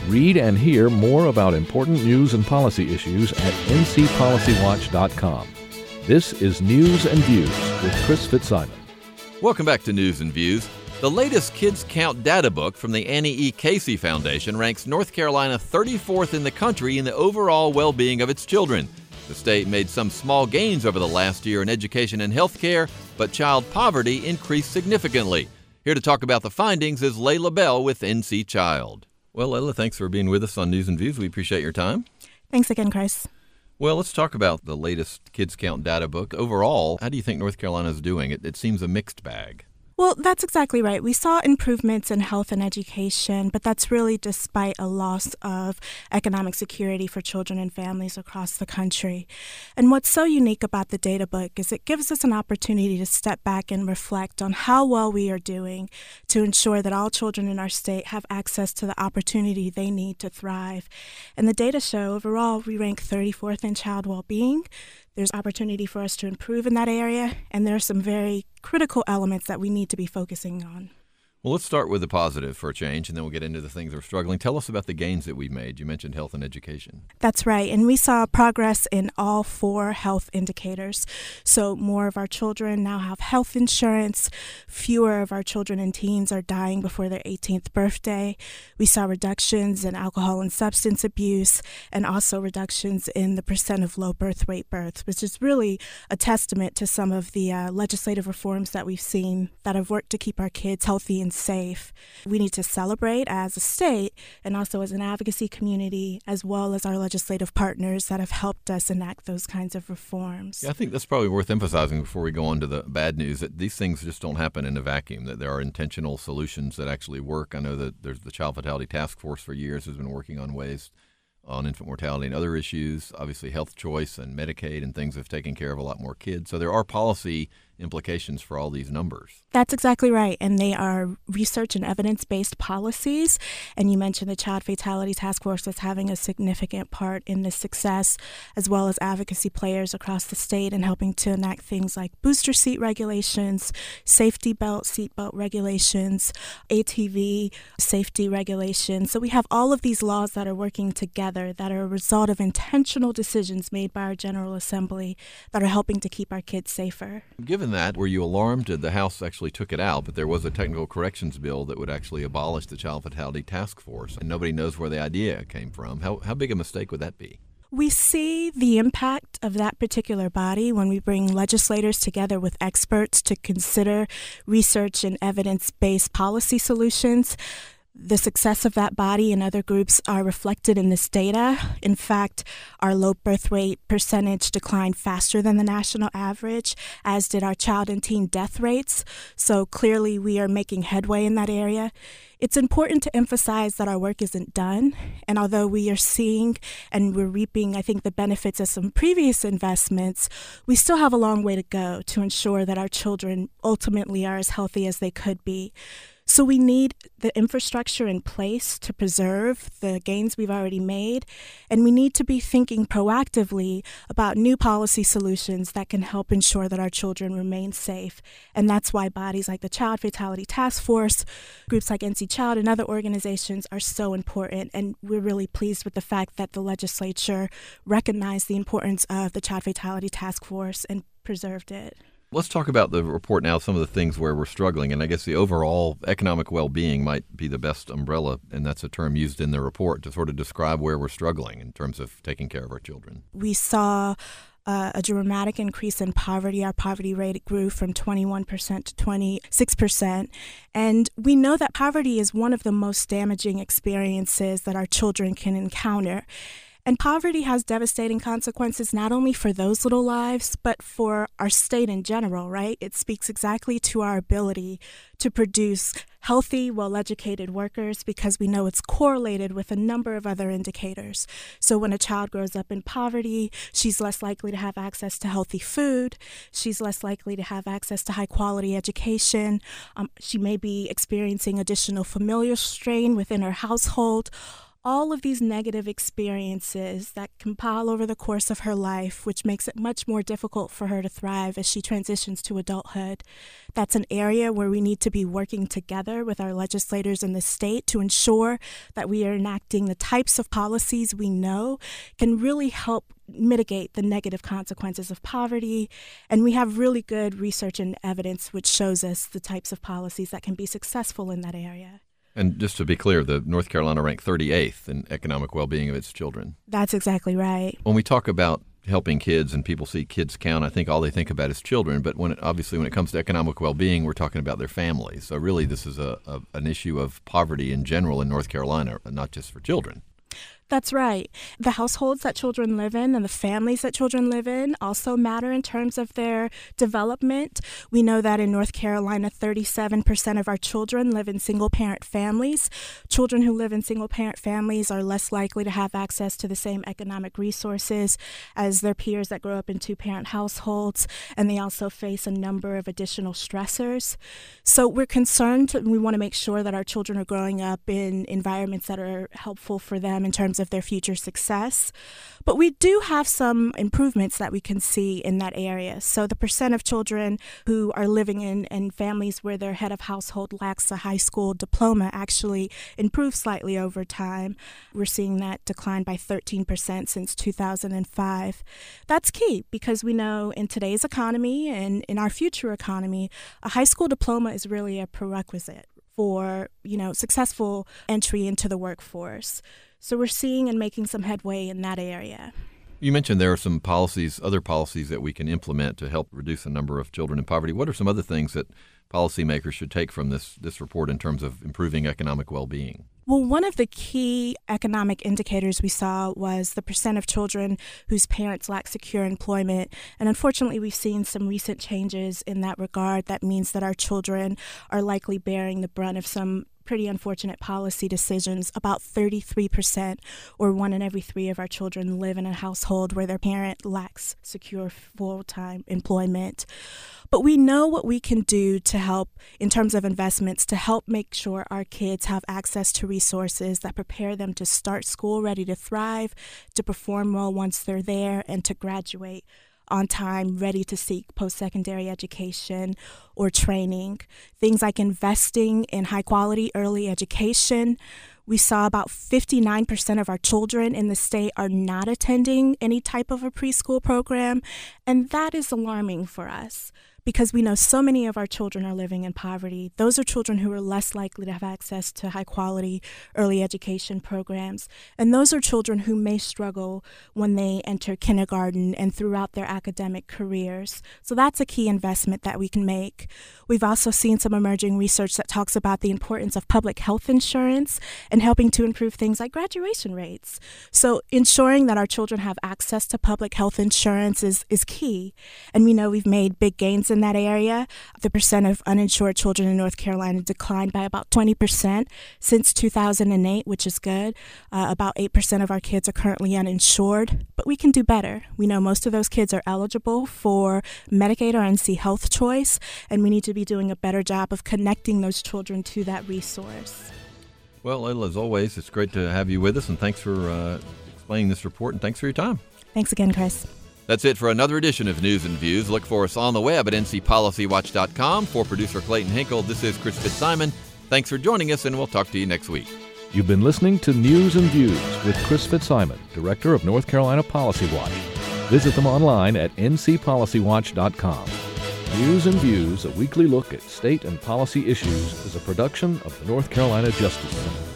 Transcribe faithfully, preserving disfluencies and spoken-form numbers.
Read and hear more about important news and policy issues at n c policy watch dot com. This is News and Views with Chris Fitzsimon. Welcome back to News and Views. The latest Kids Count data book from the Annie E. Casey Foundation ranks North Carolina thirty-fourth in the country in the overall well-being of its children. The state made some small gains over the last year in education and health care, but child poverty increased significantly. Here to talk about the findings is Layla Bell with N C Child. Well, Layla, thanks for being with us on News and Views. We appreciate your time. Thanks again, Chris. Well, let's talk about the latest Kids Count data book. Overall, how do you think North Carolina is doing? It, it seems a mixed bag. Well, that's exactly right. We saw improvements in health and education, but that's really despite a loss of economic security for children and families across the country. And what's so unique about the data book is it gives us an opportunity to step back and reflect on how well we are doing to ensure that all children in our state have access to the opportunity they need to thrive. And the data show overall we rank thirty-fourth in child well-being. There's opportunity for us to improve in that area, and there are some very critical elements that we need to be focusing on. Well, let's start with the positive for a change, and then we'll get into the things that are struggling. Tell us about the gains that we've made. You mentioned health and education. That's right, and we saw progress in all four health indicators. So more of our children now have health insurance. Fewer of our children and teens are dying before their eighteenth birthday. We saw reductions in alcohol and substance abuse, and also reductions in the percent of low birth weight births, which is really a testament to some of the uh, legislative reforms that we've seen that have worked to keep our kids healthy and safe. We need to celebrate as a state and also as an advocacy community, as well as our legislative partners that have helped us enact those kinds of reforms. Yeah, I think that's probably worth emphasizing before we go on to the bad news, that these things just don't happen in a vacuum, that there are intentional solutions that actually work. I know that there's the Child Fatality Task Force for years has been working on ways on infant mortality and other issues. Obviously, health choice and Medicaid and things have taken care of a lot more kids. So there are policy implications for all these numbers. That's exactly right. And they are research and evidence-based policies. And you mentioned the Child Fatality Task Force is having a significant part in this success, as well as advocacy players across the state and helping to enact things like booster seat regulations, safety belt, seat belt regulations, A T V safety regulations. So we have all of these laws that are working together that are a result of intentional decisions made by our General Assembly that are helping to keep our kids safer. Given that, were you alarmed that the House actually took it out, but there was a technical corrections bill that would actually abolish the Child Fatality Task Force, and nobody knows where the idea came from? How, how big a mistake would that be? We see the impact of that particular body when we bring legislators together with experts to consider research and evidence-based policy solutions. The success of that body and other groups are reflected in this data. In fact, our low birth weight percentage declined faster than the national average, as did our child and teen death rates. So clearly we are making headway in that area. It's important to emphasize that our work isn't done. And although we are seeing and we're reaping, I think, the benefits of some previous investments, we still have a long way to go to ensure that our children ultimately are as healthy as they could be. So we need the infrastructure in place to preserve the gains we've already made, and we need to be thinking proactively about new policy solutions that can help ensure that our children remain safe. And that's why bodies like the Child Fatality Task Force, groups like N C Child, and other organizations are so important. And we're really pleased with the fact that the legislature recognized the importance of the Child Fatality Task Force and preserved it. Let's talk about the report now, some of the things where we're struggling. And I guess the overall economic well-being might be the best umbrella, and that's a term used in the report to sort of describe where we're struggling in terms of taking care of our children. We saw uh, a dramatic increase in poverty. Our poverty rate grew from twenty-one percent to twenty-six percent. And we know that poverty is one of the most damaging experiences that our children can encounter. And poverty has devastating consequences not only for those little lives, but for our state in general, right? It speaks exactly to our ability to produce healthy, well-educated workers, because we know it's correlated with a number of other indicators. So when a child grows up in poverty, she's less likely to have access to healthy food. She's less likely to have access to high-quality education. Um, she may be experiencing additional familial strain within her household. all of these negative experiences that compile over the course of her life, which makes it much more difficult for her to thrive as she transitions to adulthood. That's an area where we need to be working together with our legislators in the state to ensure that we are enacting the types of policies we know can really help mitigate the negative consequences of poverty. And we have really good research and evidence which shows us the types of policies that can be successful in that area. And just to be clear, the North Carolina ranked thirty-eighth in economic well-being of its children. That's exactly right. When we talk about helping kids and people see kids count, I think all they think about is children. But when it, obviously when it comes to economic well-being, we're talking about their families. So really this is a, a an issue of poverty in general in North Carolina, not just for children. That's right. The households that children live in and the families that children live in also matter in terms of their development. We know that in North Carolina, thirty-seven percent of our children live in single-parent families. Children who live in single-parent families are less likely to have access to the same economic resources as their peers that grow up in two-parent households, and they also face a number of additional stressors. So we're concerned, and we want to make sure that our children are growing up in environments that are helpful for them in terms of their future success. But we do have some improvements that we can see in that area. So the percent of children who are living in, in families where their head of household lacks a high school diploma actually improved slightly over time. We're seeing that decline by thirteen percent since two thousand five. That's key because we know in today's economy and in our future economy, a high school diploma is really a prerequisite for, you know, successful entry into the workforce. So we're seeing and making some headway in that area. You mentioned there are some policies, other policies that we can implement to help reduce the number of children in poverty. What are some other things that policymakers should take from this, this report in terms of improving economic well-being? Well, one of the key economic indicators we saw was the percent of children whose parents lack secure employment. And unfortunately, we've seen some recent changes in that regard. That means that our children are likely bearing the brunt of some pretty unfortunate policy decisions. About thirty-three percent, or one in every three of our children, live in a household where their parent lacks secure full-time employment. But we know what we can do to help in terms of investments to help make sure our kids have access to resources that prepare them to start school ready to thrive, to perform well once they're there, and to graduate on time, ready to seek post-secondary education or training. Things like investing in high-quality early education. We saw about fifty-nine percent of our children in the state are not attending any type of a preschool program, and that is alarming for us because we know so many of our children are living in poverty. Those are children who are less likely to have access to high-quality early education programs, and those are children who may struggle when they enter kindergarten and throughout their academic careers. So that's a key investment that we can make. We've also seen some emerging research that talks about the importance of public health insurance and helping to improve things like graduation rates. So ensuring that our children have access to public health insurance is, is key, and we know we've made big gains in that area. The percent of uninsured children in North Carolina declined by about twenty percent since two thousand eight, which is good. Uh, about eight percent of our kids are currently uninsured, but we can do better. We know most of those kids are eligible for Medicaid or N C Health Choice, and we need to be doing a better job of connecting those children to that resource. Well, Layla, as always, it's great to have you with us, and thanks for uh, explaining this report, and thanks for your time. Thanks again, Chris. That's it for another edition of News and Views. Look for us on the web at N C Policy Watch dot com. For producer Clayton Hinkle, this is Chris Fitzsimon. Thanks for joining us, and we'll talk to you next week. You've been listening to News and Views with Chris Fitzsimon, Director of North Carolina Policy Watch. Visit them online at N C Policy Watch dot com. News and Views, a weekly look at state and policy issues, is a production of the North Carolina Justice Center.